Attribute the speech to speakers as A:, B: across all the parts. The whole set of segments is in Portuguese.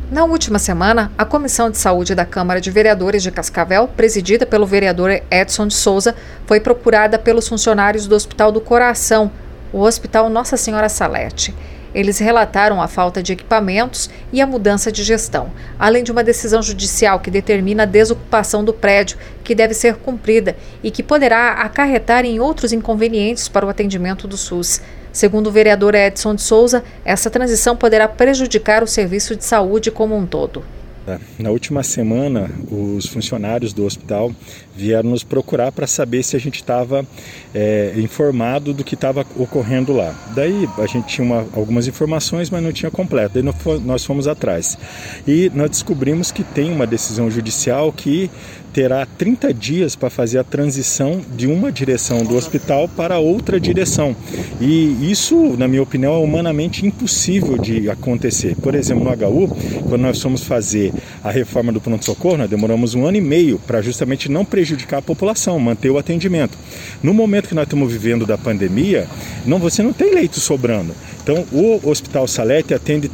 A: Na última semana, a Comissão de Saúde da Câmara de Vereadores de Cascavel, presidida pelo vereador Edson de Souza, foi procurada pelos funcionários do Hospital do Coração, o Hospital Nossa Senhora Salete. Eles relataram a falta de equipamentos e a mudança de gestão, além de uma decisão judicial que determina a desocupação do prédio, que deve ser cumprida e que poderá acarretar em outros inconvenientes para o atendimento do SUS. Segundo o vereador Edson de Souza, essa transição poderá prejudicar o serviço de saúde como um todo.
B: Na última semana, os funcionários do hospital vieram nos procurar para saber se a gente estava informado do que estava ocorrendo lá. Daí a gente tinha algumas informações, mas não tinha completo. Daí nós fomos atrás. E nós descobrimos que tem uma decisão judicial que terá 30 dias para fazer a transição de uma direção do hospital para outra direção. E isso, na minha opinião, é humanamente impossível de acontecer. Por exemplo, no HU, quando nós fomos fazer a reforma do pronto-socorro, nós demoramos 1 ano e meio para justamente não prejudicar a população, manter o atendimento. No momento que nós estamos vivendo da pandemia, você não tem leito sobrando. Então, o Hospital Salete atende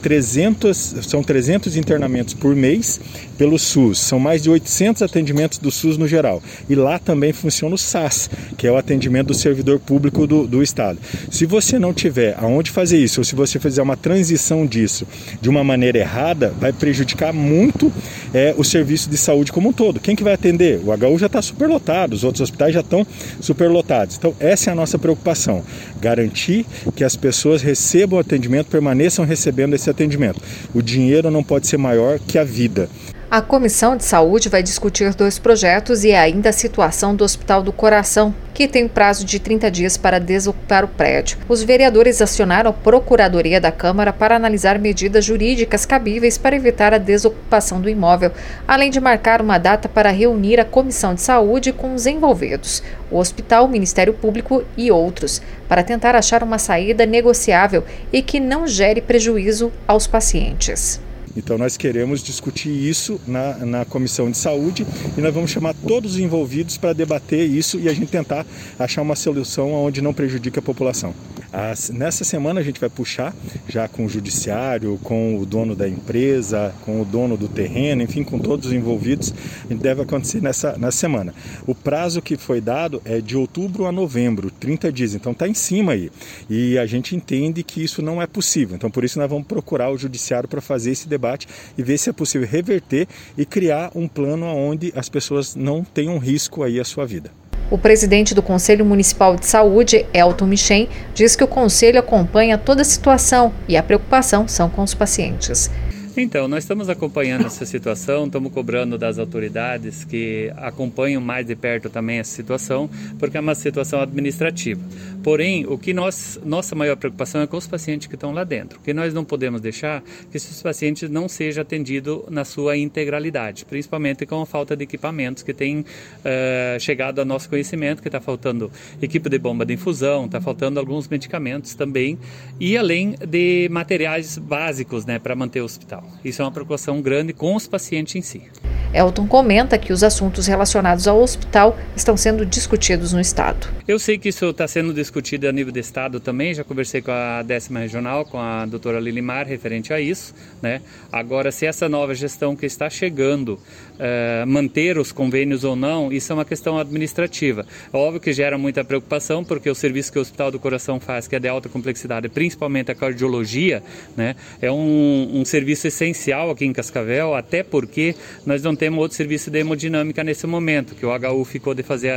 B: 300 internamentos por mês pelo SUS. São mais de 800 atendimentos do SUS no geral. E lá também funciona o SAS, que é o atendimento do servidor público do Estado. Se você não tiver aonde fazer isso, ou se você fizer uma transição disso de uma maneira errada, vai prejudicar muito o serviço de saúde como um todo. Quem que vai atender? O HU já está superlotado, os outros hospitais já estão superlotados. Então, essa é a nossa preocupação. Garantir que as pessoas recebam o atendimento, permaneçam recebendo esse atendimento. O dinheiro não pode ser maior que a vida.
A: A Comissão de Saúde vai discutir 2 projetos e ainda a situação do Hospital do Coração, que tem prazo de 30 dias para desocupar o prédio. Os vereadores acionaram a Procuradoria da Câmara para analisar medidas jurídicas cabíveis para evitar a desocupação do imóvel, além de marcar uma data para reunir a Comissão de Saúde com os envolvidos, o Hospital, o Ministério Público e outros, para tentar achar uma saída negociável e que não gere prejuízo aos pacientes.
B: Então nós queremos discutir isso na Comissão de Saúde e nós vamos chamar todos os envolvidos para debater isso e a gente tentar achar uma solução onde não prejudique a população. Nessa semana a gente vai puxar já com o judiciário, com o dono da empresa, com o dono do terreno, enfim, com todos os envolvidos. A gente deve acontecer nessa semana. O prazo que foi dado é de outubro a novembro, 30 dias, então está em cima aí. E a gente entende que isso não é possível, então por isso nós vamos procurar o judiciário para fazer esse debate e ver se é possível reverter e criar um plano onde as pessoas não tenham risco aí à sua vida.
A: O presidente do Conselho Municipal de Saúde, Elton Michen, diz que o Conselho acompanha toda a situação e a preocupação são com os pacientes.
C: Então, nós estamos acompanhando essa situação, estamos cobrando das autoridades que acompanham mais de perto também essa situação, porque é uma situação administrativa. Porém, nossa maior preocupação é com os pacientes que estão lá dentro, que nós não podemos deixar que esses pacientes não sejam atendidos na sua integralidade, principalmente com a falta de equipamentos que tem chegado ao nosso conhecimento, que está faltando equipe de bomba de infusão, está faltando alguns medicamentos também, e além de materiais básicos, para manter o hospital. Isso é uma preocupação grande com os pacientes em si.
A: Elton comenta que os assuntos relacionados ao hospital estão sendo discutidos no Estado.
C: Eu sei que isso está sendo discutido a nível do Estado também, já conversei com a 10ª Regional, com a doutora Lilimar, referente a isso. Agora, se essa nova gestão que está chegando manter os convênios ou não, isso é uma questão administrativa. É óbvio que gera muita preocupação, porque o serviço que o Hospital do Coração faz, que é de alta complexidade, principalmente a cardiologia, é um serviço essencial aqui em Cascavel, até porque nós não temos outro serviço de hemodinâmica nesse momento, que o HU ficou de fazer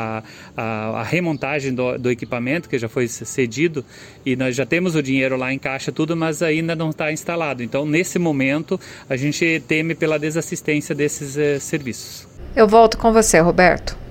C: a remontagem do equipamento, que já foi cedido, e nós já temos o dinheiro lá em caixa, tudo, mas ainda não está instalado. Então, nesse momento, a gente teme pela desassistência desses serviços.
A: Eu volto com você, Roberto.